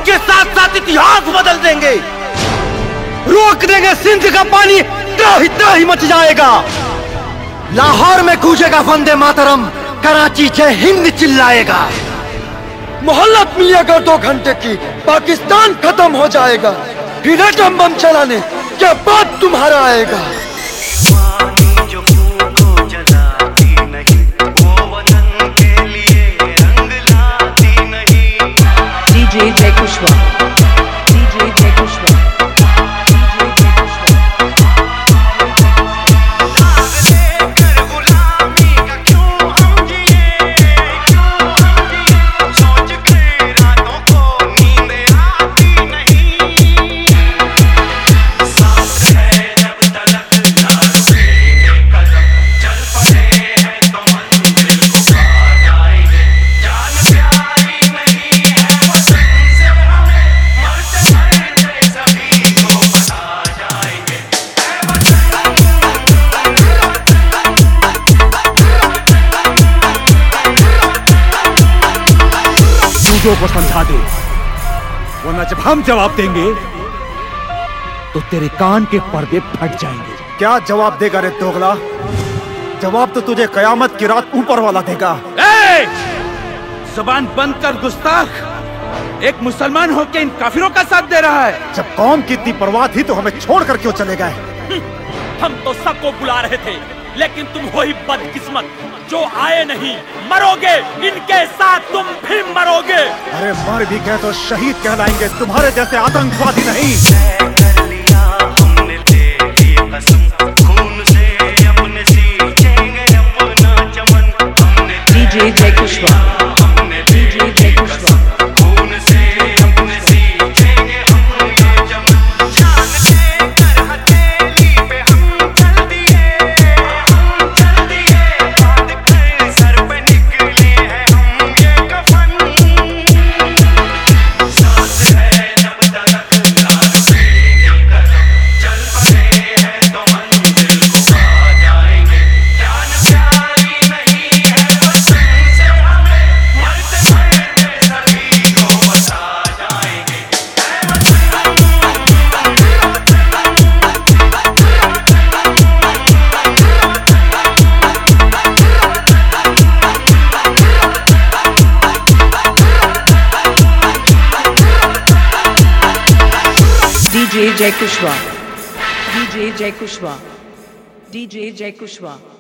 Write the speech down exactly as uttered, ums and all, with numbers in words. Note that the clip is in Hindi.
के साथ साथ इतिहास बदल देंगे। रोक देंगे सिंध का पानी, त्राही त्राही मच जाएगा। लाहौर में गूंजेगा वंदे मातरम, कराची जय हिंद चिल्लाएगा। मोहल्लत मिलेगा दो घंटे की, पाकिस्तान खत्म हो जाएगा। फिर एटम बम चलाने क्या बात तुम्हारा आएगा। डीजे जय कुशवाहा, डीजे जय कुशवाहा, डीजे जय कुशवाहा। को समझा दे, वरना जब हम जवाब देंगे तो तेरे कान के पर्दे फट जाएंगे। क्या जवाब देगा रे दोगला? जवाब तो तुझे कयामत की रात ऊपर वाला देगा। ए! जुबान बंद कर गुस्ताख। एक मुसलमान होकर इन काफिरों का साथ दे रहा है। जब कौम की इतनी परवाह थी तो हमें छोड़कर क्यों चले गए? हम तो सबको बुला रहे थे, लेकिन तुम वही बदकिस्मत जो आए नहीं। मरोगे, इनके साथ तुम भी मरोगे। अरे मर भी गए तो शहीद कहलाएंगे, तुम्हारे जैसे आतंकवादी नहीं। डीजे जय कुशवाहा, डीजे जय कुशवाहा। डीजे जय कुशवाहा, डीजे जय कुशवाहा, डीजे जय कुशवाहा।